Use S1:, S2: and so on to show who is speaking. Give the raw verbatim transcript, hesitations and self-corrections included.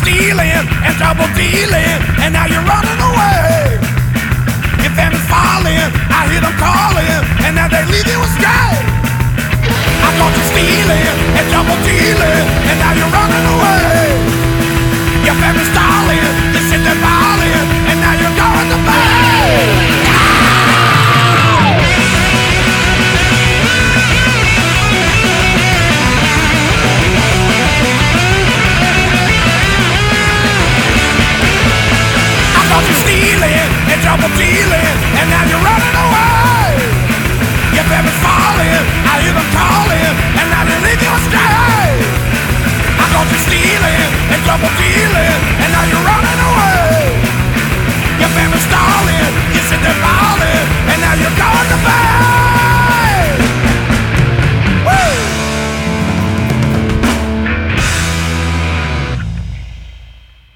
S1: stealing and double dealing, and now you're running away. Your family's falling, I hear them calling, and now they leave you astray. I caught you stealing